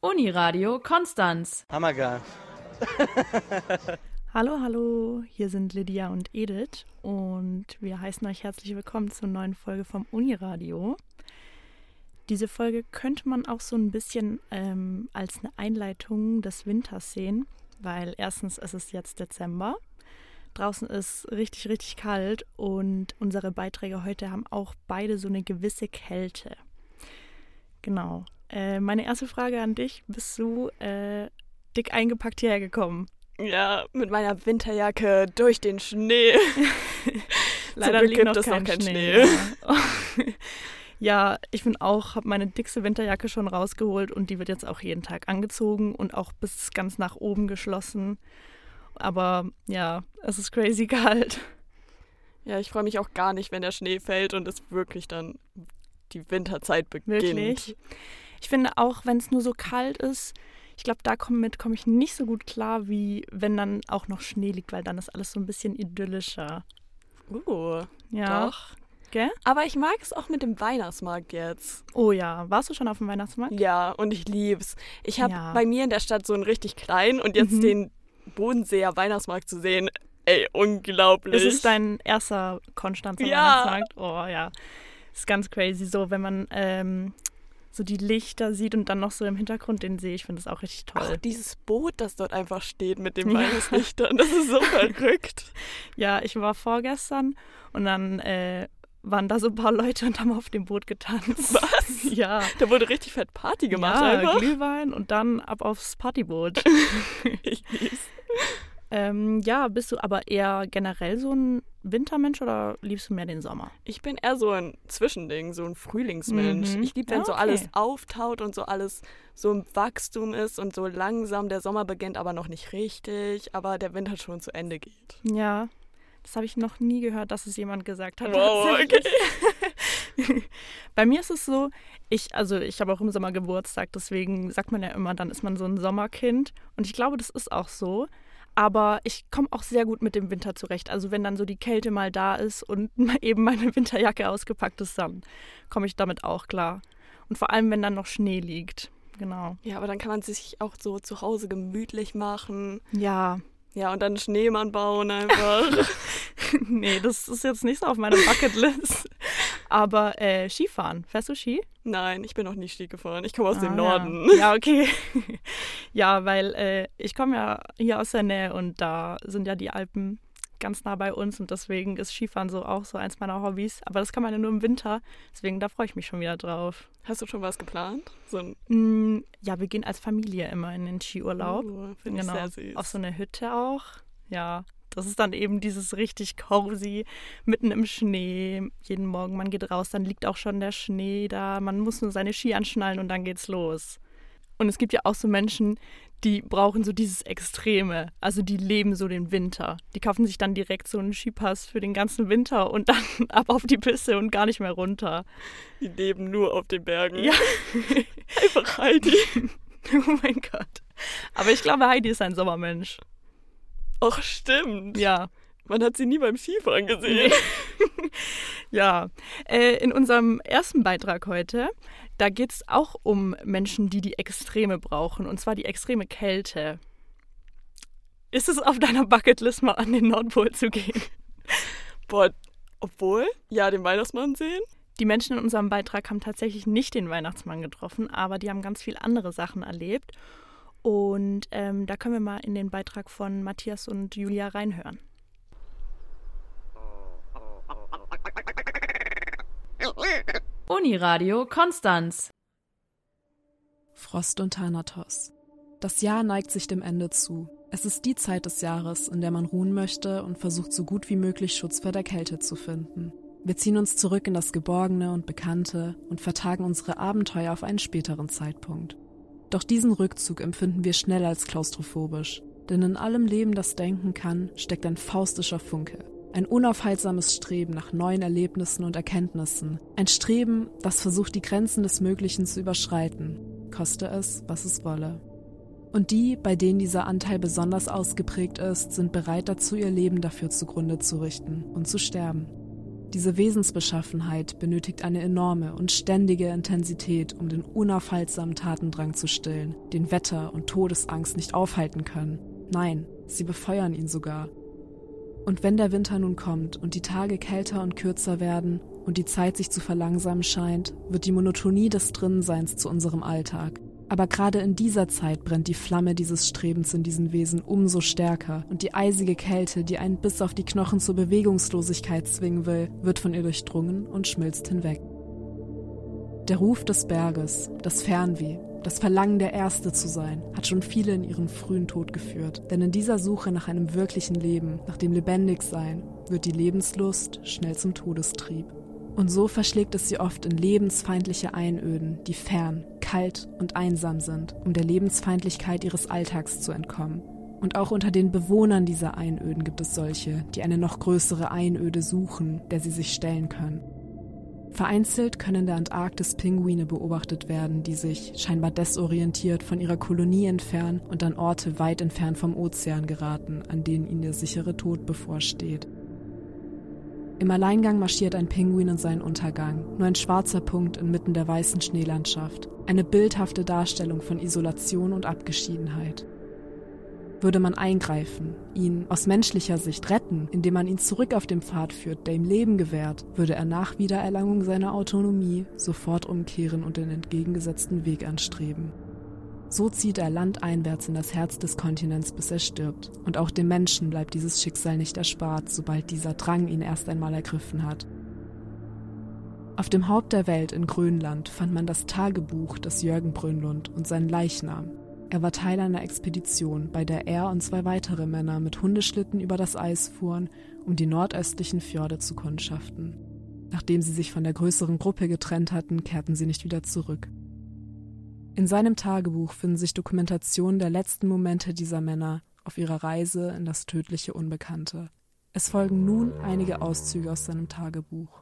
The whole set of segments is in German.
Uniradio Konstanz. Hammergeil. Hallo, hier sind Lydia und Edith und wir heißen euch herzlich willkommen zur neuen Folge vom Uniradio. Diese Folge könnte man auch so ein bisschen als eine Einleitung des Winters sehen, weil erstens ist es jetzt Dezember, draußen ist richtig, richtig kalt und unsere Beiträge heute haben auch beide so eine gewisse Kälte. Genau. Meine erste Frage an dich, bist du dick eingepackt hierher gekommen? Ja, mit meiner Winterjacke durch den Schnee. Leider Zum Glück liegt noch gibt es kein noch keinen Schnee. Schnee. Ja, ich bin auch, habe meine dickste Winterjacke schon rausgeholt und die wird jetzt auch jeden Tag angezogen und auch bis ganz nach oben geschlossen. Aber ja, es ist crazy kalt. Ja, ich freue mich auch gar nicht, wenn der Schnee fällt und es wirklich dann die Winterzeit beginnt. Wirklich. Ich finde auch, wenn es nur so kalt ist, ich glaube, komme ich nicht so gut klar, wie wenn dann auch noch Schnee liegt, weil dann ist alles so ein bisschen idyllischer. Ja. Doch. Gell? Aber ich mag es auch mit dem Weihnachtsmarkt jetzt. Oh ja, warst du schon auf dem Weihnachtsmarkt? Ja, und ich lieb's. Ich habe Ja. bei mir in der Stadt so einen richtig kleinen und jetzt den Bodenseer Weihnachtsmarkt zu sehen, ey, unglaublich. Ist es dein erster Konstanzer Ja. Weihnachtsmarkt? Oh ja, ist ganz crazy so, wenn man so die Lichter sieht und dann noch so im Hintergrund den See. Ich finde das auch richtig toll. Auch dieses Boot, das dort einfach steht mit den Ja. Weihnachtslichtern, das ist so verrückt. Ja, ich war vorgestern und dann waren da so ein paar Leute und haben auf dem Boot getanzt. Was? Ja. Da wurde richtig fett Party gemacht Ja, einfach. Glühwein und dann ab aufs Partyboot. Ich lieb's. Ja, bist du aber eher generell so ein Wintermensch oder liebst du mehr den Sommer? Ich bin eher so ein Zwischending, so ein Frühlingsmensch. Mhm. Ich liebe, wenn Ja, so okay. alles auftaut und so alles so im Wachstum ist und so langsam der Sommer beginnt, aber noch nicht richtig, aber der Winter schon zu Ende geht. Ja, das habe ich noch nie gehört, dass es jemand gesagt hat. Wow, tatsächlich. Bei mir ist es so, ich habe auch im Sommer Geburtstag, deswegen sagt man ja immer, dann ist man so ein Sommerkind. Und ich glaube, das ist auch so. Aber ich komme auch sehr gut mit dem Winter zurecht. Also wenn dann so die Kälte mal da ist und eben meine Winterjacke ausgepackt ist, dann komme ich damit auch klar. Und vor allem, wenn dann noch Schnee liegt. Genau. Ja, aber dann kann man sich auch so zu Hause gemütlich machen. Ja, Ja, und dann einen Schneemann bauen einfach. nee, das ist jetzt nicht so auf meiner Bucketlist. Aber Skifahren, fährst du Ski? Nein, ich bin noch nie Ski gefahren. Ich komme aus dem Ah, Norden. Ja, okay. Ja, weil ich komme ja hier aus der Nähe und da sind ja die Alpen ganz nah bei uns und deswegen ist Skifahren so auch so eins meiner Hobbys. Aber das kann man ja nur im Winter, deswegen da freue ich mich schon wieder drauf. Hast du schon was geplant? So ein Ja, wir gehen als Familie immer in den Skiurlaub. Finde ich Genau, sehr süß. auf so eine Hütte auch. Ja, das ist dann eben dieses richtig cozy, mitten im Schnee. Jeden Morgen, man geht raus, dann liegt auch schon der Schnee da. Man muss nur seine Ski anschnallen und dann geht's los. Und es gibt ja auch so Menschen, die brauchen so dieses Extreme. Also die leben so den Winter. Die kaufen sich dann direkt so einen Skipass für den ganzen Winter und dann ab auf die Piste und gar nicht mehr runter. Die leben nur auf den Bergen. Ja. Einfach Heidi. Oh mein Gott. Aber ich glaube, Heidi ist ein Sommermensch. Ach, stimmt. Ja. Man hat sie nie beim Skifahren gesehen. Ja, in unserem ersten Beitrag heute, da geht es auch um Menschen, die die Extreme brauchen, und zwar die extreme Kälte. Ist es auf deiner Bucketlist, mal an den Nordpol zu gehen? Boah, obwohl, ja, den Weihnachtsmann sehen. Die Menschen in unserem Beitrag haben tatsächlich nicht den Weihnachtsmann getroffen, aber die haben ganz viel andere Sachen erlebt. Und da können wir mal in den Beitrag von Matthias und Julia reinhören. Uniradio Konstanz. Frost und Thanatos. Das Jahr neigt sich dem Ende zu. Es ist die Zeit des Jahres, in der man ruhen möchte und versucht, so gut wie möglich Schutz vor der Kälte zu finden. Wir ziehen uns zurück in das Geborgene und Bekannte und vertagen unsere Abenteuer auf einen späteren Zeitpunkt. Doch diesen Rückzug empfinden wir schnell als klaustrophobisch, denn in allem Leben, das denken kann, steckt ein faustischer Funke. Ein unaufhaltsames Streben nach neuen Erlebnissen und Erkenntnissen. Ein Streben, das versucht, die Grenzen des Möglichen zu überschreiten, koste es, was es wolle. Und die, bei denen dieser Anteil besonders ausgeprägt ist, sind bereit dazu, ihr Leben dafür zugrunde zu richten und zu sterben. Diese Wesensbeschaffenheit benötigt eine enorme und ständige Intensität, um den unaufhaltsamen Tatendrang zu stillen, den Wetter- und Todesangst nicht aufhalten können. Nein, sie befeuern ihn sogar. Und wenn der Winter nun kommt und die Tage kälter und kürzer werden und die Zeit sich zu verlangsamen scheint, wird die Monotonie des Drinnenseins zu unserem Alltag. Aber gerade in dieser Zeit brennt die Flamme dieses Strebens in diesen Wesen umso stärker und die eisige Kälte, die einen bis auf die Knochen zur Bewegungslosigkeit zwingen will, wird von ihr durchdrungen und schmilzt hinweg. Der Ruf des Berges, das Fernweh, das Verlangen, der Erste zu sein, hat schon viele in ihren frühen Tod geführt. Denn in dieser Suche nach einem wirklichen Leben, nach dem Lebendigsein, wird die Lebenslust schnell zum Todestrieb. Und so verschlägt es sie oft in lebensfeindliche Einöden, die fern, kalt und einsam sind, um der Lebensfeindlichkeit ihres Alltags zu entkommen. Und auch unter den Bewohnern dieser Einöden gibt es solche, die eine noch größere Einöde suchen, der sie sich stellen können. Vereinzelt können in der Antarktis Pinguine beobachtet werden, die sich, scheinbar desorientiert, von ihrer Kolonie entfernen und an Orte weit entfernt vom Ozean geraten, an denen ihnen der sichere Tod bevorsteht. Im Alleingang marschiert ein Pinguin in seinen Untergang, nur ein schwarzer Punkt inmitten der weißen Schneelandschaft. Eine bildhafte Darstellung von Isolation und Abgeschiedenheit. Würde man eingreifen, ihn aus menschlicher Sicht retten, indem man ihn zurück auf den Pfad führt, der ihm Leben gewährt, würde er nach Wiedererlangung seiner Autonomie sofort umkehren und den entgegengesetzten Weg anstreben. So zieht er landeinwärts in das Herz des Kontinents, bis er stirbt. Und auch dem Menschen bleibt dieses Schicksal nicht erspart, sobald dieser Drang ihn erst einmal ergriffen hat. Auf dem Haupt der Welt in Grönland fand man das Tagebuch des Jörgen Brönlund und seinen Leichnam. Er war Teil einer Expedition, bei der er und 2 weitere Männer mit Hundeschlitten über das Eis fuhren, um die nordöstlichen Fjorde zu kundschaften. Nachdem sie sich von der größeren Gruppe getrennt hatten, kehrten sie nicht wieder zurück. In seinem Tagebuch finden sich Dokumentationen der letzten Momente dieser Männer auf ihrer Reise in das tödliche Unbekannte. Es folgen nun einige Auszüge aus seinem Tagebuch.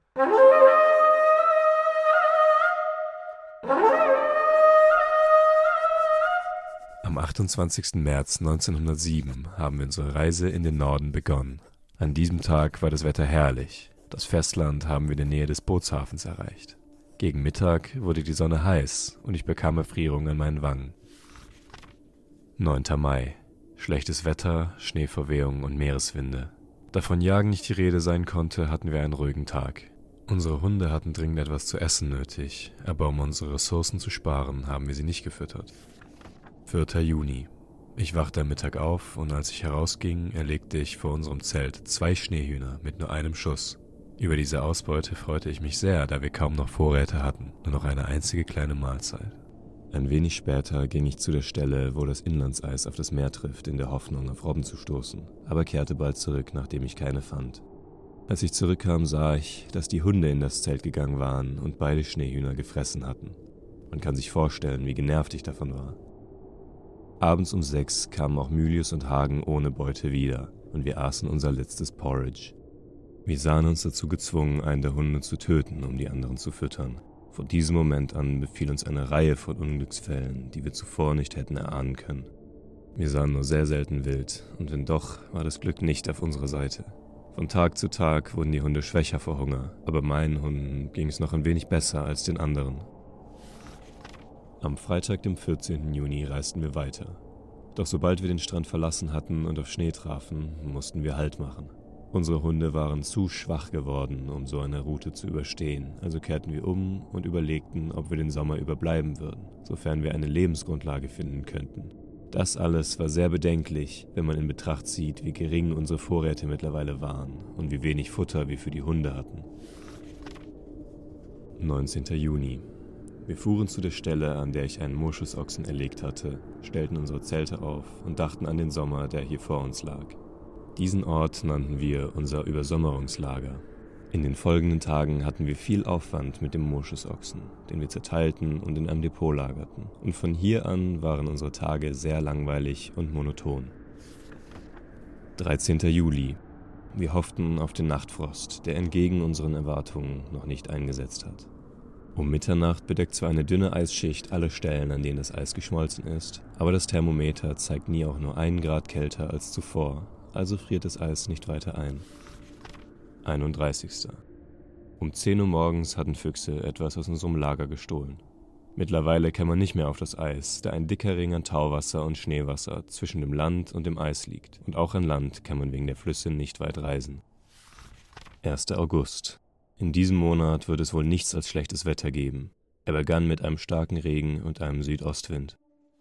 Am 28. März 1907 haben wir unsere Reise in den Norden begonnen. An diesem Tag war das Wetter herrlich. Das Festland haben wir in der Nähe des Bootshafens erreicht. Gegen Mittag wurde die Sonne heiß und ich bekam Erfrierung an meinen Wangen. 9. Mai. Schlechtes Wetter, Schneeverwehung und Meereswinde. Da von Jagen nicht die Rede sein konnte, hatten wir einen ruhigen Tag. Unsere Hunde hatten dringend etwas zu essen nötig, aber um unsere Ressourcen zu sparen, haben wir sie nicht gefüttert. 4. Juni. Ich wachte am Mittag auf und als ich herausging, erlegte ich vor unserem Zelt 2 Schneehühner mit nur einem Schuss. Über diese Ausbeute freute ich mich sehr, da wir kaum noch Vorräte hatten, nur noch eine einzige kleine Mahlzeit. Ein wenig später ging ich zu der Stelle, wo das Inlandseis auf das Meer trifft, in der Hoffnung, auf Robben zu stoßen, aber kehrte bald zurück, nachdem ich keine fand. Als ich zurückkam, sah ich, dass die Hunde in das Zelt gegangen waren und beide Schneehühner gefressen hatten. Man kann sich vorstellen, wie genervt ich davon war. Abends um 6 kamen auch Mylius und Hagen ohne Beute wieder und wir aßen unser letztes Porridge. Wir sahen uns dazu gezwungen, einen der Hunde zu töten, um die anderen zu füttern. Von diesem Moment an befiel uns eine Reihe von Unglücksfällen, die wir zuvor nicht hätten erahnen können. Wir sahen nur sehr selten wild, und wenn doch, war das Glück nicht auf unserer Seite. Von Tag zu Tag wurden die Hunde schwächer vor Hunger, aber meinen Hunden ging es noch ein wenig besser als den anderen. Am Freitag, dem 14. Juni, reisten wir weiter. Doch sobald wir den Strand verlassen hatten und auf Schnee trafen, mussten wir Halt machen. Unsere Hunde waren zu schwach geworden, um so eine Route zu überstehen, also kehrten wir um und überlegten, ob wir den Sommer überbleiben würden, sofern wir eine Lebensgrundlage finden könnten. Das alles war sehr bedenklich, wenn man in Betracht zieht, wie gering unsere Vorräte mittlerweile waren und wie wenig Futter wir für die Hunde hatten. 19. Juni. Wir fuhren zu der Stelle, an der ich einen Moschusochsen erlegt hatte, stellten unsere Zelte auf und dachten an den Sommer, der hier vor uns lag. Diesen Ort nannten wir unser Übersommerungslager. In den folgenden Tagen hatten wir viel Aufwand mit dem Moschusochsen, den wir zerteilten und in einem Depot lagerten. Und von hier an waren unsere Tage sehr langweilig und monoton. 13. Juli. Wir hofften auf den Nachtfrost, der entgegen unseren Erwartungen noch nicht eingesetzt hat. Um Mitternacht bedeckt zwar eine dünne Eisschicht alle Stellen, an denen das Eis geschmolzen ist, aber das Thermometer zeigt nie auch nur 1 Grad kälter als zuvor, also friert das Eis nicht weiter ein. 31. Um 10 Uhr morgens hatten Füchse etwas aus unserem Lager gestohlen. Mittlerweile kann man nicht mehr auf das Eis, da ein dicker Ring an Tauwasser und Schneewasser zwischen dem Land und dem Eis liegt. Und auch an Land kann man wegen der Flüsse nicht weit reisen. 1. August. In diesem Monat wird es wohl nichts als schlechtes Wetter geben. Er begann mit einem starken Regen und einem Südostwind.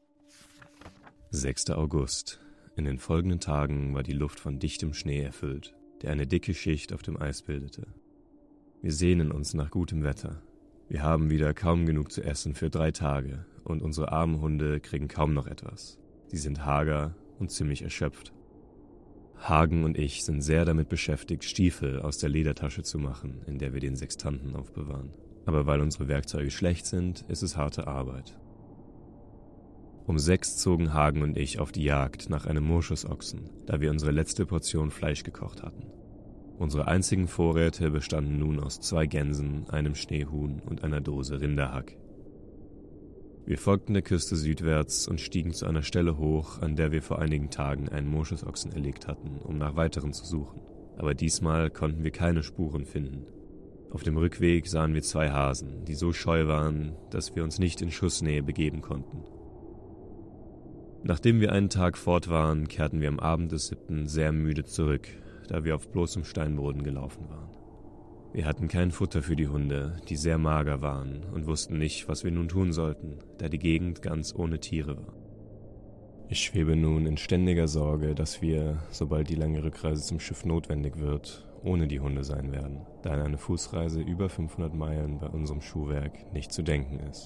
6. August. In den folgenden Tagen war die Luft von dichtem Schnee erfüllt, der eine dicke Schicht auf dem Eis bildete. Wir sehnen uns nach gutem Wetter. Wir haben wieder kaum genug zu essen für 3 Tage und unsere armen Hunde kriegen kaum noch etwas. Sie sind hager und ziemlich erschöpft. Hagen und ich sind sehr damit beschäftigt, Stiefel aus der Ledertasche zu machen, in der wir den Sextanten aufbewahren. Aber weil unsere Werkzeuge schlecht sind, ist es harte Arbeit. Um 6 zogen Hagen und ich auf die Jagd nach einem Moschusochsen, da wir unsere letzte Portion Fleisch gekocht hatten. Unsere einzigen Vorräte bestanden nun aus 2 Gänsen, einem Schneehuhn und einer Dose Rinderhack. Wir folgten der Küste südwärts und stiegen zu einer Stelle hoch, an der wir vor einigen Tagen einen Moschusochsen erlegt hatten, um nach weiteren zu suchen. Aber diesmal konnten wir keine Spuren finden. Auf dem Rückweg sahen wir 2 Hasen, die so scheu waren, dass wir uns nicht in Schussnähe begeben konnten. Nachdem wir einen Tag fort waren, kehrten wir am Abend des 7. sehr müde zurück, da wir auf bloßem Steinboden gelaufen waren. Wir hatten kein Futter für die Hunde, die sehr mager waren und wussten nicht, was wir nun tun sollten, da die Gegend ganz ohne Tiere war. Ich schwebe nun in ständiger Sorge, dass wir, sobald die lange Rückreise zum Schiff notwendig wird, ohne die Hunde sein werden, da an eine Fußreise über 500 Meilen bei unserem Schuhwerk nicht zu denken ist.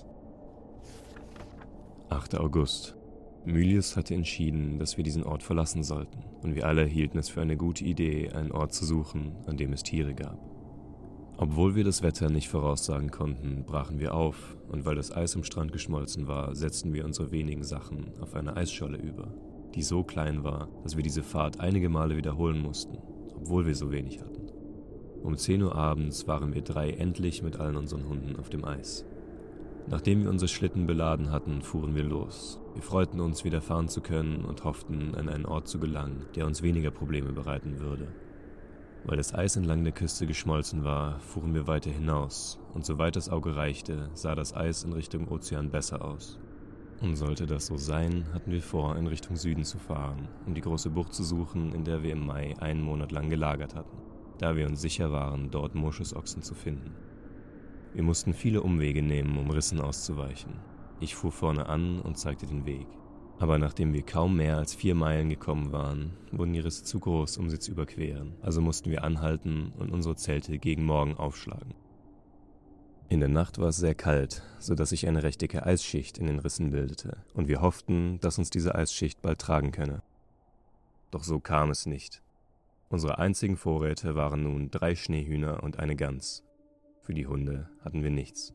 8. August. Mylius hatte entschieden, dass wir diesen Ort verlassen sollten, und wir alle hielten es für eine gute Idee, einen Ort zu suchen, an dem es Tiere gab. Obwohl wir das Wetter nicht voraussagen konnten, brachen wir auf, und weil das Eis am Strand geschmolzen war, setzten wir unsere wenigen Sachen auf eine Eisscholle über, die so klein war, dass wir diese Fahrt einige Male wiederholen mussten, obwohl wir so wenig hatten. Um 10 Uhr abends waren wir 3 endlich mit allen unseren Hunden auf dem Eis. Nachdem wir unsere Schlitten beladen hatten, fuhren wir los. Wir freuten uns, wieder fahren zu können und hofften, an einen Ort zu gelangen, der uns weniger Probleme bereiten würde. Weil das Eis entlang der Küste geschmolzen war, fuhren wir weiter hinaus, und soweit das Auge reichte, sah das Eis in Richtung Ozean besser aus. Und sollte das so sein, hatten wir vor, in Richtung Süden zu fahren, um die große Bucht zu suchen, in der wir im Mai 1 Monat lang gelagert hatten, da wir uns sicher waren, dort Moschusochsen zu finden. Wir mussten viele Umwege nehmen, um Rissen auszuweichen. Ich fuhr vorne an und zeigte den Weg. Aber nachdem wir kaum mehr als 4 Meilen gekommen waren, wurden die Risse zu groß, um sie zu überqueren. Also mussten wir anhalten und unsere Zelte gegen Morgen aufschlagen. In der Nacht war es sehr kalt, sodass sich eine recht dicke Eisschicht in den Rissen bildete, und wir hofften, dass uns diese Eisschicht bald tragen könne. Doch so kam es nicht. Unsere einzigen Vorräte waren nun 3 Schneehühner und eine Gans. Für die Hunde hatten wir nichts.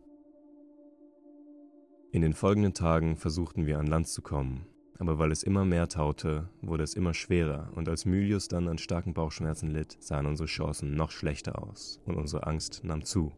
In den folgenden Tagen versuchten wir an Land zu kommen, aber weil es immer mehr taute, wurde es immer schwerer, und als Mylius dann an starken Bauchschmerzen litt, sahen unsere Chancen noch schlechter aus und unsere Angst nahm zu.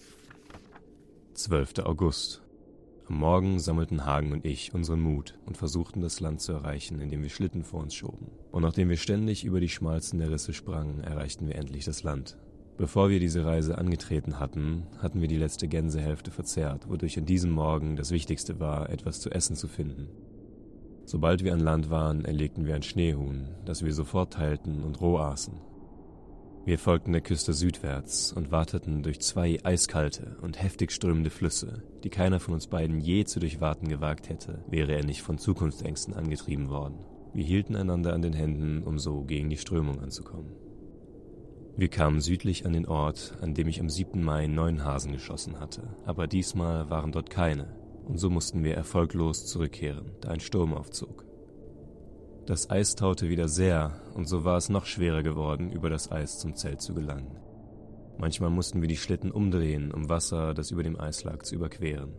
12. August. Am Morgen sammelten Hagen und ich unseren Mut und versuchten, das Land zu erreichen, indem wir Schlitten vor uns schoben. Und nachdem wir ständig über die Schmalzen der Risse sprangen, erreichten wir endlich das Land. Bevor wir diese Reise angetreten hatten, hatten wir die letzte Gänsehälfte verzehrt, wodurch an diesem Morgen das Wichtigste war, etwas zu essen zu finden. Sobald wir an Land waren, erlegten wir ein Schneehuhn, das wir sofort teilten und roh aßen. Wir folgten der Küste südwärts und warteten durch 2 eiskalte und heftig strömende Flüsse, die keiner von uns beiden je zu durchwaten gewagt hätte, wäre er nicht von Zukunftsängsten angetrieben worden. Wir hielten einander an den Händen, um so gegen die Strömung anzukommen. Wir kamen südlich an den Ort, an dem ich am 7. Mai 9 Hasen geschossen hatte, aber diesmal waren dort keine, und so mussten wir erfolglos zurückkehren, da ein Sturm aufzog. Das Eis taute wieder sehr, und so war es noch schwerer geworden, über das Eis zum Zelt zu gelangen. Manchmal mussten wir die Schlitten umdrehen, um Wasser, das über dem Eis lag, zu überqueren.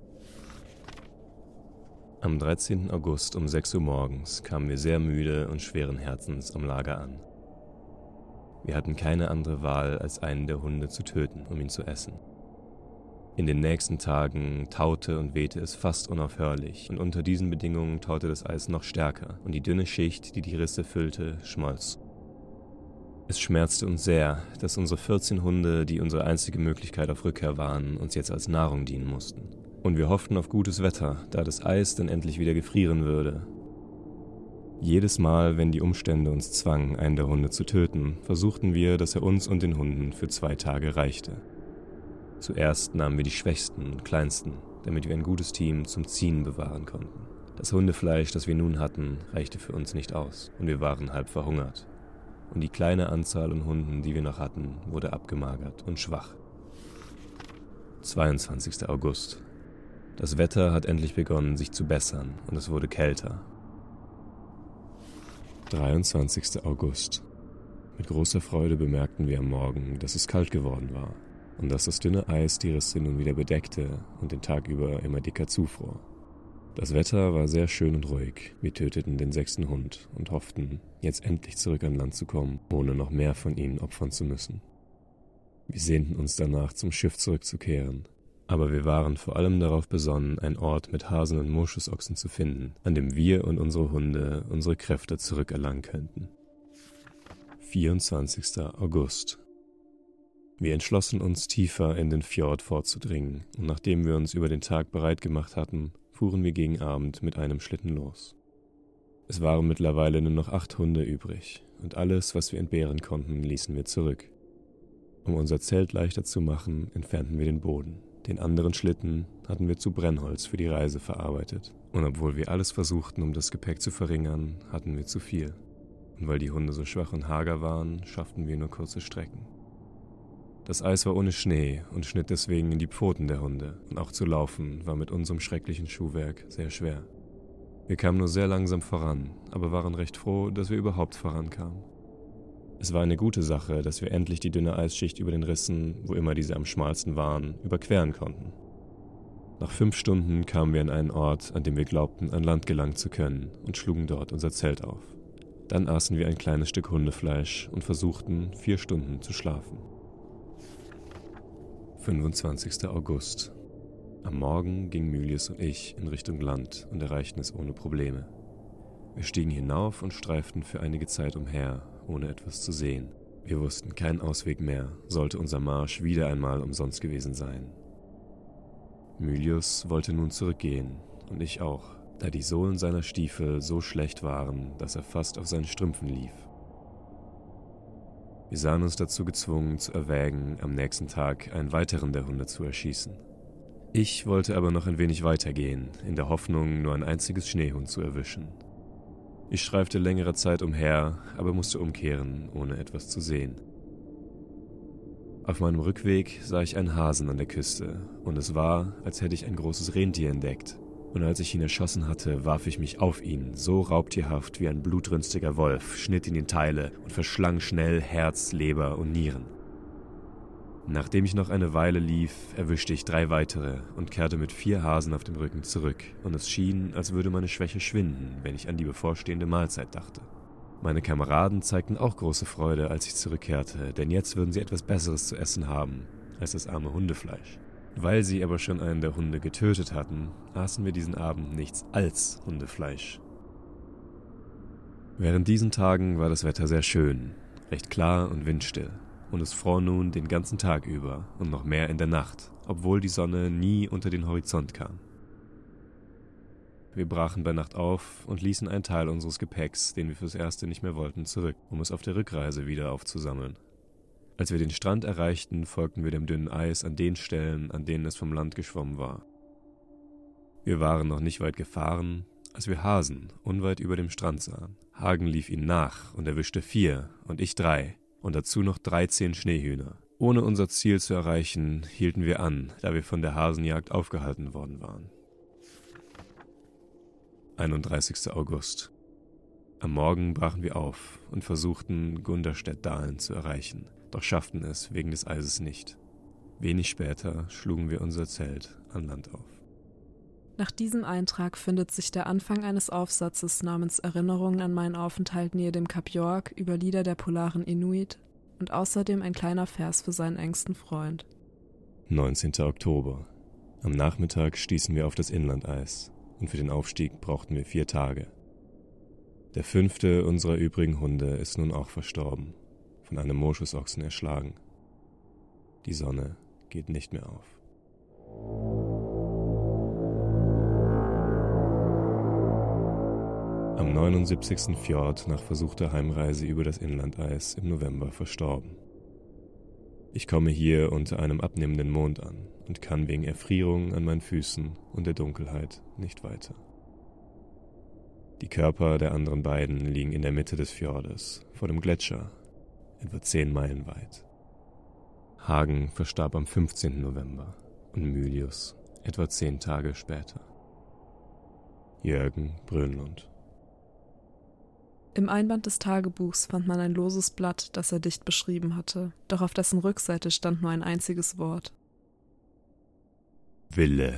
Am 13. August um 6 Uhr morgens kamen wir sehr müde und schweren Herzens am Lager an. Wir hatten keine andere Wahl, als einen der Hunde zu töten, um ihn zu essen. In den nächsten Tagen taute und wehte es fast unaufhörlich, und unter diesen Bedingungen taute das Eis noch stärker, und die dünne Schicht, die die Risse füllte, schmolz. Es schmerzte uns sehr, dass unsere 14 Hunde, die unsere einzige Möglichkeit auf Rückkehr waren, uns jetzt als Nahrung dienen mussten. Und wir hofften auf gutes Wetter, da das Eis dann endlich wieder gefrieren würde. Jedes Mal, wenn die Umstände uns zwangen, einen der Hunde zu töten, versuchten wir, dass er uns und den Hunden für 2 Tage reichte. Zuerst nahmen wir die Schwächsten und Kleinsten, damit wir ein gutes Team zum Ziehen bewahren konnten. Das Hundefleisch, das wir nun hatten, reichte für uns nicht aus und wir waren halb verhungert. Und die kleine Anzahl an Hunden, die wir noch hatten, wurde abgemagert und schwach. 22. August. Das Wetter hat endlich begonnen, sich zu bessern und es wurde kälter. 23. August. Mit großer Freude bemerkten wir am Morgen, dass es kalt geworden war und dass das dünne Eis die Risse nun wieder bedeckte und den Tag über immer dicker zufror. Das Wetter war sehr schön und ruhig. Wir töteten den 6. Hund und hofften, jetzt endlich zurück an Land zu kommen, ohne noch mehr von ihnen opfern zu müssen. Wir sehnten uns danach, zum Schiff zurückzukehren. Aber wir waren vor allem darauf besonnen, einen Ort mit Hasen und Moschusochsen zu finden, an dem wir und unsere Hunde unsere Kräfte zurückerlangen könnten. 24. August. Wir entschlossen uns, tiefer in den Fjord vorzudringen, und nachdem wir uns über den Tag bereit gemacht hatten, fuhren wir gegen Abend mit einem Schlitten los. Es waren mittlerweile nur noch 8 Hunde übrig, und alles, was wir entbehren konnten, ließen wir zurück. Um unser Zelt leichter zu machen, entfernten wir den Boden. Den anderen Schlitten hatten wir zu Brennholz für die Reise verarbeitet. Und obwohl wir alles versuchten, um das Gepäck zu verringern, hatten wir zu viel. Und weil die Hunde so schwach und hager waren, schafften wir nur kurze Strecken. Das Eis war ohne Schnee und schnitt deswegen in die Pfoten der Hunde. Und auch zu laufen war mit unserem schrecklichen Schuhwerk sehr schwer. Wir kamen nur sehr langsam voran, aber waren recht froh, dass wir überhaupt vorankamen. Es war eine gute Sache, dass wir endlich die dünne Eisschicht über den Rissen, wo immer diese am schmalsten waren, überqueren konnten. Nach 5 Stunden kamen wir an einen Ort, an dem wir glaubten, an Land gelangen zu können, und schlugen dort unser Zelt auf. Dann aßen wir ein kleines Stück Hundefleisch und versuchten, 4 Stunden zu schlafen. 25. August. Am Morgen gingen Mylius und ich in Richtung Land und erreichten es ohne Probleme. Wir stiegen hinauf und streiften für einige Zeit umher, ohne etwas zu sehen. Wir wussten keinen Ausweg mehr, sollte unser Marsch wieder einmal umsonst gewesen sein. Mylius wollte nun zurückgehen, und ich auch, da die Sohlen seiner Stiefel so schlecht waren, dass er fast auf seinen Strümpfen lief. Wir sahen uns dazu gezwungen, zu erwägen, am nächsten Tag einen weiteren der Hunde zu erschießen. Ich wollte aber noch ein wenig weitergehen, in der Hoffnung, nur ein einziges Schneehuhn zu erwischen. Ich streifte längere Zeit umher, aber musste umkehren, ohne etwas zu sehen. Auf meinem Rückweg sah ich einen Hasen an der Küste, und es war, als hätte ich ein großes Rentier entdeckt. Und als ich ihn erschossen hatte, warf ich mich auf ihn, so raubtierhaft wie ein blutrünstiger Wolf, schnitt ihn in Teile und verschlang schnell Herz, Leber und Nieren. Nachdem ich noch eine Weile lief, erwischte ich 3 weitere und kehrte mit 4 Hasen auf dem Rücken zurück, und es schien, als würde meine Schwäche schwinden, wenn ich an die bevorstehende Mahlzeit dachte. Meine Kameraden zeigten auch große Freude, als ich zurückkehrte, denn jetzt würden sie etwas Besseres zu essen haben als das arme Hundefleisch. Weil sie aber schon einen der Hunde getötet hatten, aßen wir diesen Abend nichts als Hundefleisch. Während diesen Tagen war das Wetter sehr schön, recht klar und windstill. Und es fror nun den ganzen Tag über und noch mehr in der Nacht, obwohl die Sonne nie unter den Horizont kam. Wir brachen bei Nacht auf und ließen einen Teil unseres Gepäcks, den wir fürs Erste nicht mehr wollten, zurück, um es auf der Rückreise wieder aufzusammeln. Als wir den Strand erreichten, folgten wir dem dünnen Eis an den Stellen, an denen es vom Land geschwommen war. Wir waren noch nicht weit gefahren, als wir Hasen unweit über dem Strand sahen. Hagen lief ihnen nach und erwischte 4 und ich 3. Und dazu noch 13 Schneehühner. Ohne unser Ziel zu erreichen, hielten wir an, da wir von der Hasenjagd aufgehalten worden waren. 31. August. Am Morgen brachen wir auf und versuchten, Gunderstedt-Dahlen zu erreichen, doch schafften es wegen des Eises nicht. Wenig später schlugen wir unser Zelt an Land auf. Nach diesem Eintrag findet sich der Anfang eines Aufsatzes namens Erinnerungen an meinen Aufenthalt nähe dem Kap York über Lieder der polaren Inuit und außerdem ein kleiner Vers für seinen engsten Freund. 19. Oktober. Am Nachmittag stießen wir auf das Inlandeis und für den Aufstieg brauchten wir 4 Tage. Der 5. unserer übrigen Hunde ist nun auch verstorben. von einem Moschusochsen erschlagen. Die Sonne geht nicht mehr auf. Am 79. Fjord nach versuchter Heimreise über das Inlandeis im November verstorben. Ich komme hier unter einem abnehmenden Mond an und kann wegen Erfrierung an meinen Füßen und der Dunkelheit nicht weiter. Die Körper der anderen beiden liegen in der Mitte des Fjordes, vor dem Gletscher, etwa 10 Meilen weit. Hagen verstarb am 15. November und Mylius etwa 10 Tage später. Jürgen Brönlund. Im Einband des Tagebuchs fand man ein loses Blatt, das er dicht beschrieben hatte, doch auf dessen Rückseite stand nur ein einziges Wort. Wille.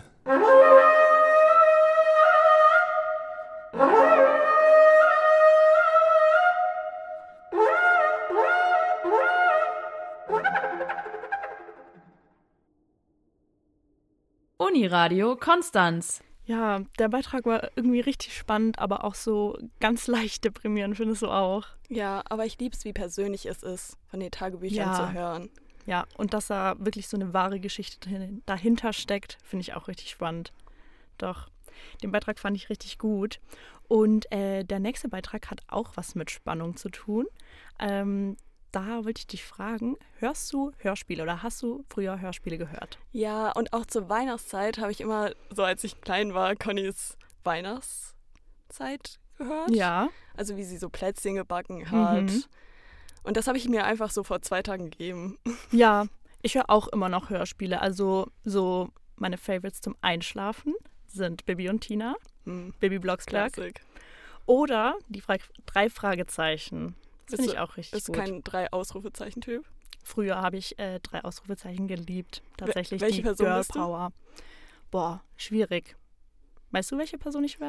Uniradio Konstanz. Ja, der Beitrag war irgendwie richtig spannend, aber auch so ganz leicht deprimierend, findest du auch? Ja, aber ich lieb's, wie persönlich es ist, von den Tagebüchern zu hören. Ja, und dass da wirklich so eine wahre Geschichte dahinter steckt, finde ich auch richtig spannend. Doch, den Beitrag fand ich richtig gut. Und der nächste Beitrag hat auch was mit Spannung zu tun. Da wollte ich dich fragen, hörst du Hörspiele oder hast du früher Hörspiele gehört? Ja, und auch zur Weihnachtszeit habe ich immer, so als ich klein war, Connys Weihnachtszeit gehört. Ja. Also wie sie so Plätzchen gebacken hat. Mhm. Und das habe ich mir einfach so vor 2 Tagen gegeben. Ja, ich höre auch immer noch Hörspiele. Also so meine Favorites zum Einschlafen sind Bibi und Tina, Bibi Blocksberg Klassik. oder die 3 Fragezeichen. Das finde ich auch richtig gut. Bist du kein 3-Ausrufezeichen-Typ? Früher habe ich 3 Ausrufezeichen geliebt. Tatsächlich welche die Person Girl bist du? Power. Boah, schwierig. Weißt du, welche Person ich wäre?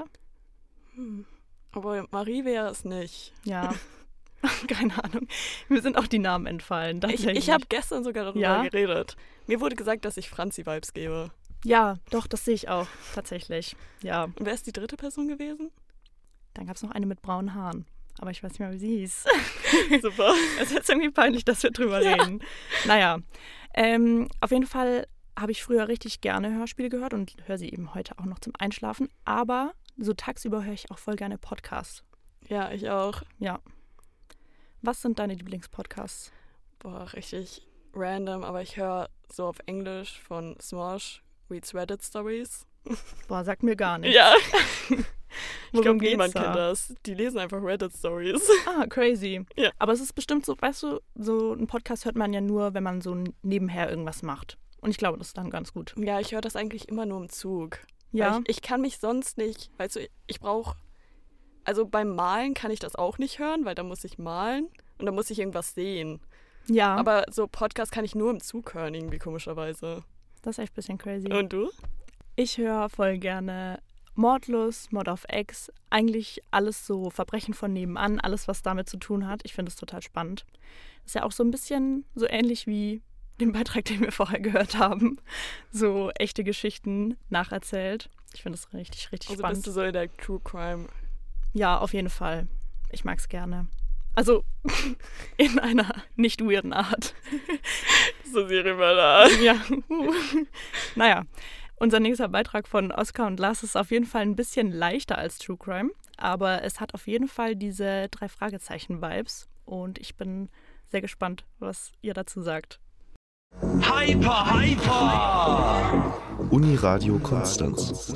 Aber Marie wäre es nicht. Ja, keine Ahnung. Mir sind auch die Namen entfallen. Ich habe gestern sogar darüber geredet. Mir wurde gesagt, dass ich Franzi-Vibes gebe. Ja, doch, das sehe ich auch. Tatsächlich, ja. Und wer ist die 3. Person gewesen? Dann gab es noch eine mit braunen Haaren. Aber ich weiß nicht mehr, wie sie hieß. Super. Es ist jetzt irgendwie peinlich, dass wir drüber reden. Naja, auf jeden Fall habe ich früher richtig gerne Hörspiele gehört und höre sie eben heute auch noch zum Einschlafen. Aber so tagsüber höre ich auch voll gerne Podcasts. Ja, ich auch. Ja. Was sind deine Lieblingspodcasts? Boah, richtig random, aber ich höre so auf Englisch von Smosh, Reads Reddit Stories. Boah, sagt mir gar nichts. Ja. Ich Worum glaube, niemand geht's da? kennt das. Die lesen einfach Reddit-Stories. Ah, crazy. Ja. Aber es ist bestimmt so, weißt du, so einen Podcast hört man ja nur, wenn man so nebenher irgendwas macht. Und ich glaube, das ist dann ganz gut. Ja, ich höre das eigentlich immer nur im Zug. Ja. Weil ich kann mich sonst nicht, weißt du, ich brauche, also beim Malen kann ich das auch nicht hören, weil da muss ich malen und da muss ich irgendwas sehen. Ja. Aber so Podcast kann ich nur im Zug hören, irgendwie komischerweise. Das ist echt ein bisschen crazy. Und du? Ich höre voll gerne Mordlust, Mord auf Ex, eigentlich alles so Verbrechen von nebenan, alles, was damit zu tun hat. Ich finde es total spannend. Ist ja auch so ein bisschen so ähnlich wie den Beitrag, den wir vorher gehört haben. So echte Geschichten nacherzählt. Ich finde es richtig, richtig also spannend. Bist du so in der True Crime? Ja, auf jeden Fall. Ich mag es gerne. Also in einer nicht weirden Art. So Serienmörder. Ja. Naja. Unser nächster Beitrag von Oskar und Lars ist auf jeden Fall ein bisschen leichter als True Crime, aber es hat auf jeden Fall diese 3 Fragezeichen-Vibes und ich bin sehr gespannt, was ihr dazu sagt. Hyper, hyper! Uniradio Konstanz.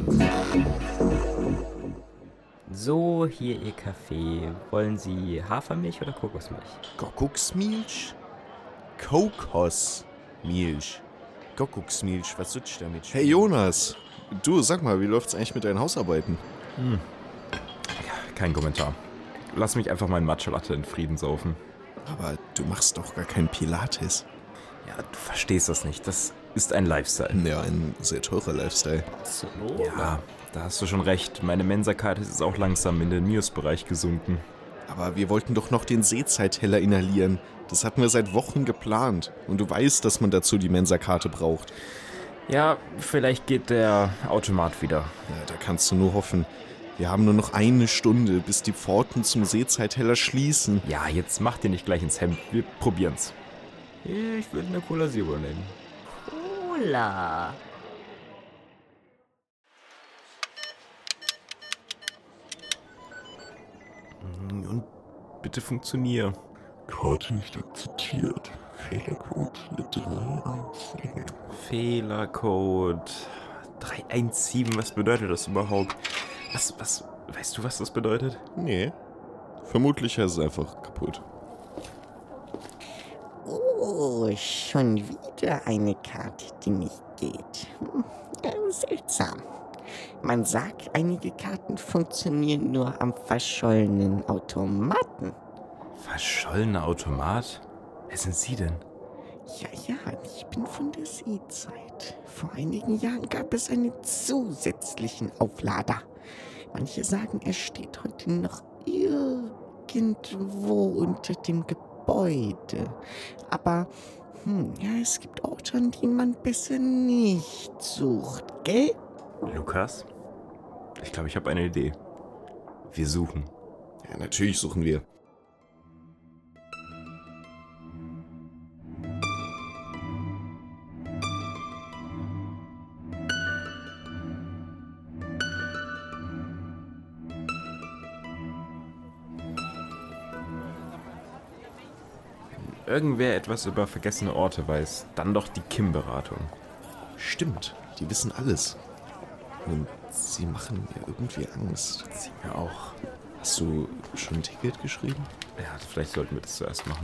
So, hier Ihr Kaffee. Wollen Sie Hafermilch oder Kokosmilch? Kokosmilch? Kokosmilch. Kuckucksmilch, was sitzt damit? Hey Jonas, du, sag mal, wie läuft's eigentlich mit deinen Hausarbeiten? Kein Kommentar. Lass mich einfach meinen Matcha-Latte in Frieden saufen. Aber du machst doch gar kein Pilates. Ja, du verstehst das nicht. Das ist ein Lifestyle. Ja, ein sehr teurer Lifestyle. So. Ja, da hast du schon recht. Meine Mensa-Karte ist auch langsam in den Minusbereich gesunken. Aber wir wollten doch noch den Seezeitheller inhalieren. Das hatten wir seit Wochen geplant. Und du weißt, dass man dazu die Mensa-Karte braucht. Ja, vielleicht geht der Automat wieder. Ja, da kannst du nur hoffen. Wir haben nur noch 1 Stunde, bis die Pforten zum Seezeithäller schließen. Ja, jetzt mach dir nicht gleich ins Hemd. Wir probieren's. Ich würde eine Cola Zero nehmen. Cola. Und bitte funktionier. Karte nicht akzeptiert. Fehlercode 317. Fehlercode 317, was bedeutet das überhaupt? Was, weißt du, was das bedeutet? Nee, vermutlich ist es einfach kaputt. Oh, schon wieder eine Karte, die nicht geht. Seltsam. Man sagt, einige Karten funktionieren nur am verschollenen Automaten. Verschollener Automat? Wer sind Sie denn? Ja, ich bin von der Seezeit. Vor einigen Jahren gab es einen zusätzlichen Auflader. Manche sagen, er steht heute noch irgendwo unter dem Gebäude. Aber es gibt Orte, an denen man besser nicht sucht, gell? Lukas? Ich glaube, ich habe eine Idee. Wir suchen. Ja, natürlich suchen wir. Irgendwer etwas über vergessene Orte weiß, dann doch die Kim-Beratung. Stimmt, die wissen alles. Und sie machen mir irgendwie Angst. Sie mir auch. Hast du schon ein Ticket geschrieben? Ja, vielleicht sollten wir das zuerst machen.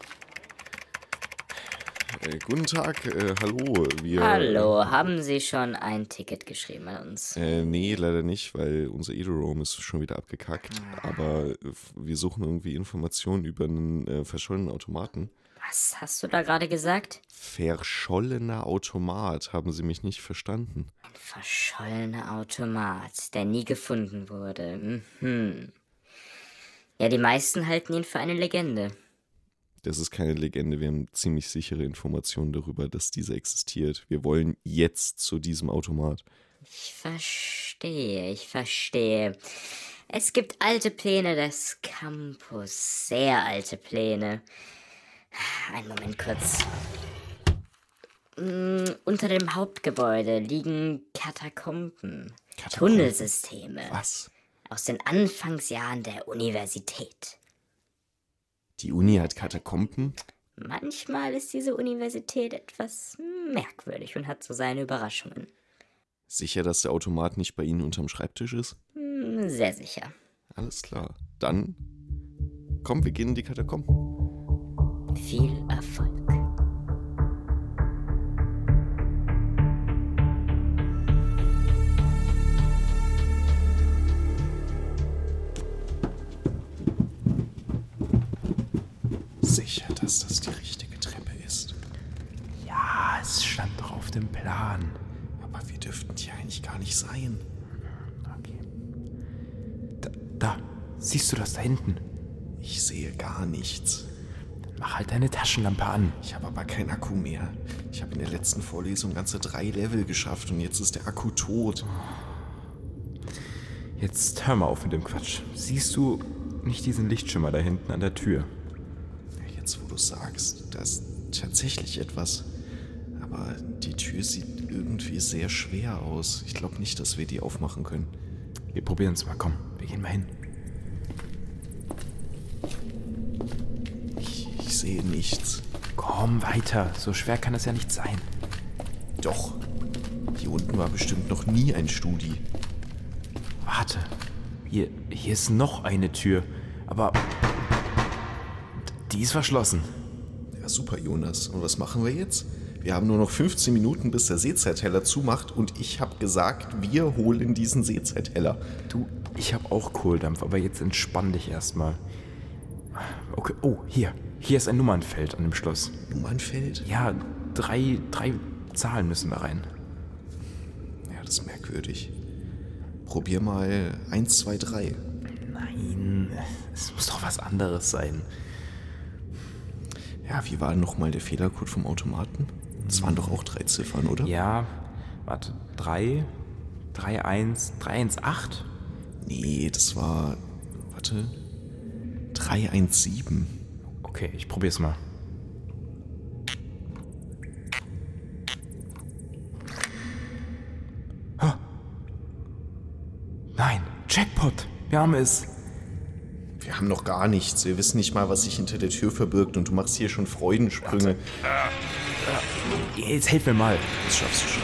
Guten Tag, hallo. Hallo, haben Sie schon ein Ticket geschrieben an uns? Nee, leider nicht, weil unser Edo-Roam ist schon wieder abgekackt. Aber wir suchen irgendwie Informationen über einen verschollenen Automaten. Was hast du da gerade gesagt? Verschollener Automat, haben Sie mich nicht verstanden? Ein verschollener Automat, der nie gefunden wurde. Ja, die meisten halten ihn für eine Legende. Das ist keine Legende, wir haben ziemlich sichere Informationen darüber, dass dieser existiert. Wir wollen jetzt zu diesem Automat. Ich verstehe. Es gibt alte Pläne des Campus, sehr alte Pläne. Einen Moment kurz. Unter dem Hauptgebäude liegen Katakomben, Tunnelsysteme. Was? Aus den Anfangsjahren der Universität. Die Uni hat Katakomben? Manchmal ist diese Universität etwas merkwürdig und hat so seine Überraschungen. Sicher, dass der Automat nicht bei Ihnen unterm Schreibtisch ist? Sehr sicher. Alles klar. Dann, komm, wir gehen in die Katakomben. Viel Erfolg. Sicher, dass das die richtige Treppe ist. Ja, es stand doch auf dem Plan. Aber wir dürften hier eigentlich gar nicht sein. Okay. Da, siehst du das da hinten? Ich sehe gar nichts. Dann mach halt deine Taschenlampe an. Ich habe aber keinen Akku mehr. Ich habe in der letzten Vorlesung ganze 3 Level geschafft und jetzt ist der Akku tot. Jetzt hör mal auf mit dem Quatsch. Siehst du nicht diesen Lichtschimmer da hinten an der Tür? Jetzt, wo du sagst, da ist tatsächlich etwas. Aber die Tür sieht irgendwie sehr schwer aus. Ich glaube nicht, dass wir die aufmachen können. Wir probieren es mal. Komm, wir gehen mal hin. Ich sehe nichts. Komm weiter. So schwer kann es ja nicht sein. Doch. Hier unten war bestimmt noch nie ein Studi. Warte. Hier ist noch eine Tür. Aber die ist verschlossen. Ja, super, Jonas. Und was machen wir jetzt? Wir haben nur noch 15 Minuten, bis der Seezeithäller zumacht. Und ich habe gesagt, wir holen diesen Seezeithäller. Du, ich habe auch Kohldampf, aber jetzt entspann dich erstmal. Okay, oh, hier. Hier ist ein Nummernfeld an dem Schloss. Nummernfeld? Ja, drei Zahlen müssen da rein. Ja, das ist merkwürdig. Probier mal 1, 2, 3. Nein, es muss doch was anderes sein. Ja, wie war nochmal der Fehlercode vom Automaten? Das waren doch auch 3 Ziffern, oder? Ja, warte, 3, 3, 1, 3, 1, 8? Nee, das war... Warte. 317. Okay, ich probier's mal. Oh. Nein, Jackpot. Wir haben es. Wir haben noch gar nichts. Wir wissen nicht mal, was sich hinter der Tür verbirgt und du machst hier schon Freudensprünge. Jetzt helf mir mal. Das schaffst du schon.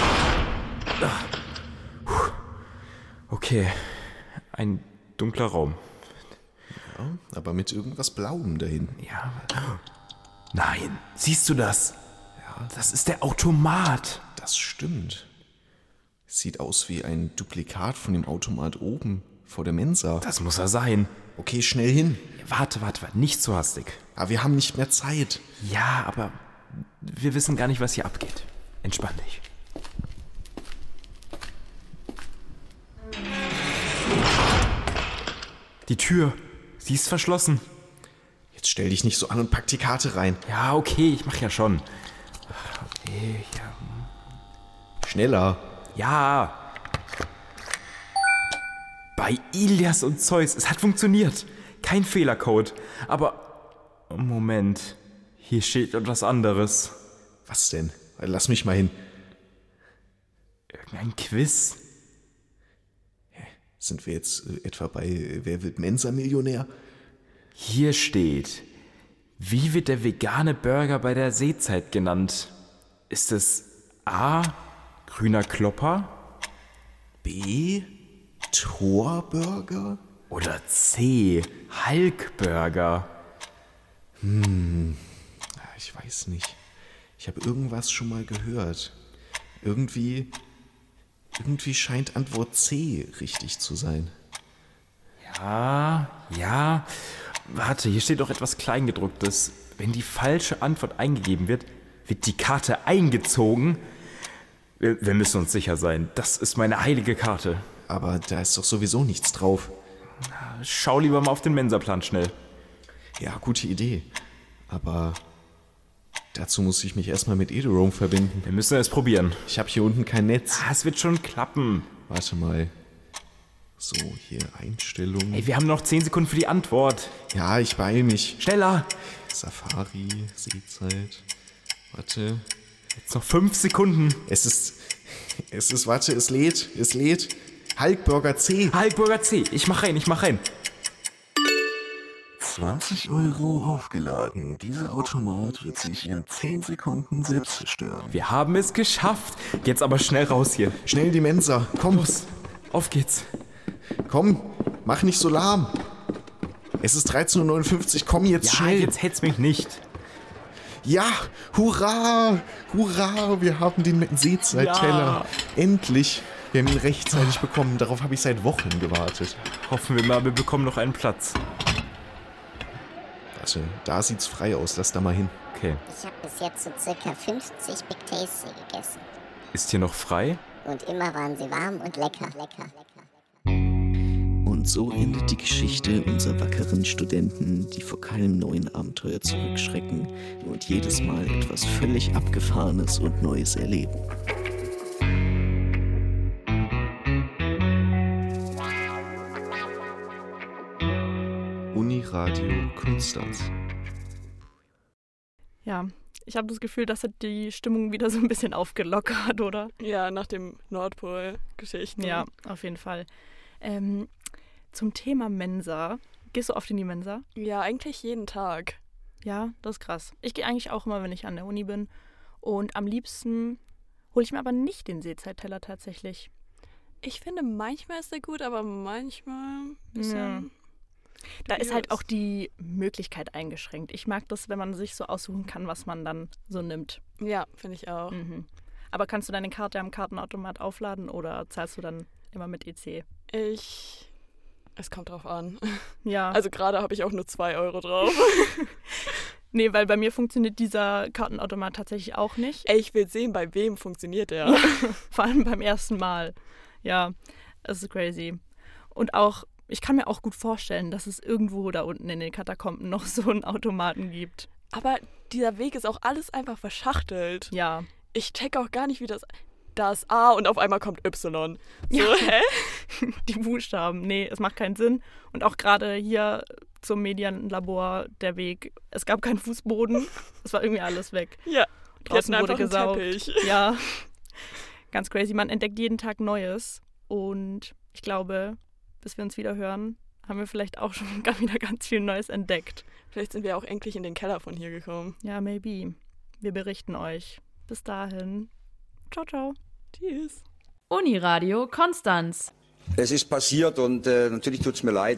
Okay, ein dunkler Raum. Ja, aber mit irgendwas Blauem dahin. Ja. Nein, siehst du das? Ja. Das ist der Automat. Das stimmt. Sieht aus wie ein Duplikat von dem Automat oben vor der Mensa. Das muss er sein. Okay, schnell hin. Warte, nicht so hastig. Aber wir haben nicht mehr Zeit. Ja, aber wir wissen gar nicht, was hier abgeht. Entspann dich. Die Tür, sie ist verschlossen. Jetzt stell dich nicht so an und pack die Karte rein. Ja, okay, ich mach ja schon. Okay, ja. Schneller. Ja. Bei Ilias und Zeus, es hat funktioniert. Kein Fehlercode. Aber, Moment, hier steht etwas anderes. Was denn? Lass mich mal hin. Irgendein Quiz? Sind wir jetzt etwa bei Wer wird Mensa-Millionär? Hier steht, wie wird der vegane Burger bei der Seezeit genannt? Ist es A, grüner Klopper? B, Torburger? Oder C, Hulkburger? Ich weiß nicht. Ich habe irgendwas schon mal gehört. Irgendwie scheint Antwort C richtig zu sein. Ja. Warte, hier steht doch etwas Kleingedrucktes. Wenn die falsche Antwort eingegeben wird, wird die Karte eingezogen. Wir müssen uns sicher sein. Das ist meine heilige Karte. Aber da ist doch sowieso nichts drauf. Schau lieber mal auf den Mensaplan schnell. Ja, gute Idee. Aber dazu muss ich mich erstmal mit Ederome verbinden. Wir müssen es probieren. Ich habe hier unten kein Netz. Es wird schon klappen. Warte mal. So, hier Einstellungen. Ey, wir haben noch 10 Sekunden für die Antwort. Ja, ich beeil mich. Schneller. Safari, Seezeit. Warte. Jetzt noch 5 Sekunden. Es lädt. Hulkburger C. Hulkburger C. Ich mach rein. 20 € aufgeladen. Dieser Automat wird sich in 10 Sekunden selbst zerstören. Wir haben es geschafft. Jetzt aber schnell raus hier. Schnell die Mensa. Komm. Los. Auf geht's. Komm, mach nicht so lahm. Es ist 13:59 Uhr. Komm jetzt schnell. Ja, jetzt hetz mich nicht. Ja, hurra. Wir haben den Seezeit-Teller. Ja. Endlich. Wir haben ihn rechtzeitig bekommen. Darauf habe ich seit Wochen gewartet. Hoffen wir mal, wir bekommen noch einen Platz. Warte, da sieht's frei aus. Lass da mal hin. Okay. Ich habe bis jetzt so circa 50 Big Tasty gegessen. Ist hier noch frei? Und immer waren sie warm und lecker. Und so endet die Geschichte unserer wackeren Studenten, die vor keinem neuen Abenteuer zurückschrecken und jedes Mal etwas völlig Abgefahrenes und Neues erleben. Uniradio Konstanz. Ja, ich habe das Gefühl, das hat die Stimmung wieder so ein bisschen aufgelockert, oder? Ja, nach dem Nordpol-Geschichten. Ja, auf jeden Fall. Zum Thema Mensa. Gehst du oft in die Mensa? Ja, eigentlich jeden Tag. Ja, das ist krass. Ich gehe eigentlich auch immer, wenn ich an der Uni bin. Und am liebsten hole ich mir aber nicht den Seezeit-Teller tatsächlich. Ich finde, manchmal ist der gut, aber manchmal ein bisschen... Ja. Da ist halt auch die Möglichkeit eingeschränkt. Ich mag das, wenn man sich so aussuchen kann, was man dann so nimmt. Ja, finde ich auch. Mhm. Aber kannst du deine Karte am Kartenautomat aufladen oder zahlst du dann immer mit EC? Es kommt drauf an. Ja. Also gerade habe ich auch nur 2 € drauf. Nee, weil bei mir funktioniert dieser Kartenautomat tatsächlich auch nicht. Ey, ich will sehen, bei wem funktioniert der. Ja, vor allem beim ersten Mal. Ja, das ist crazy. Und auch, ich kann mir auch gut vorstellen, dass es irgendwo da unten in den Katakomben noch so einen Automaten gibt. Aber dieser Weg ist auch alles einfach verschachtelt. Ja. Ich check auch gar nicht, wie das... da ist A und auf einmal kommt Y. So, Ja. hä? Die Buchstaben. Nee, es macht keinen Sinn. Und auch gerade hier zum Medienlabor der Weg. Es gab keinen Fußboden. Es war irgendwie alles weg. Ja. Draußen hatten wurde einfach einen gesaugt. Teppich. Ja. Ganz crazy. Man entdeckt jeden Tag Neues. Und ich glaube, bis wir uns wieder hören, haben wir vielleicht auch schon wieder ganz viel Neues entdeckt. Vielleicht sind wir auch endlich in den Keller von hier gekommen. Ja, maybe. Wir berichten euch. Bis dahin. Ciao, ciao. Tschüss. Uniradio Konstanz. Es ist passiert und natürlich tut es mir leid.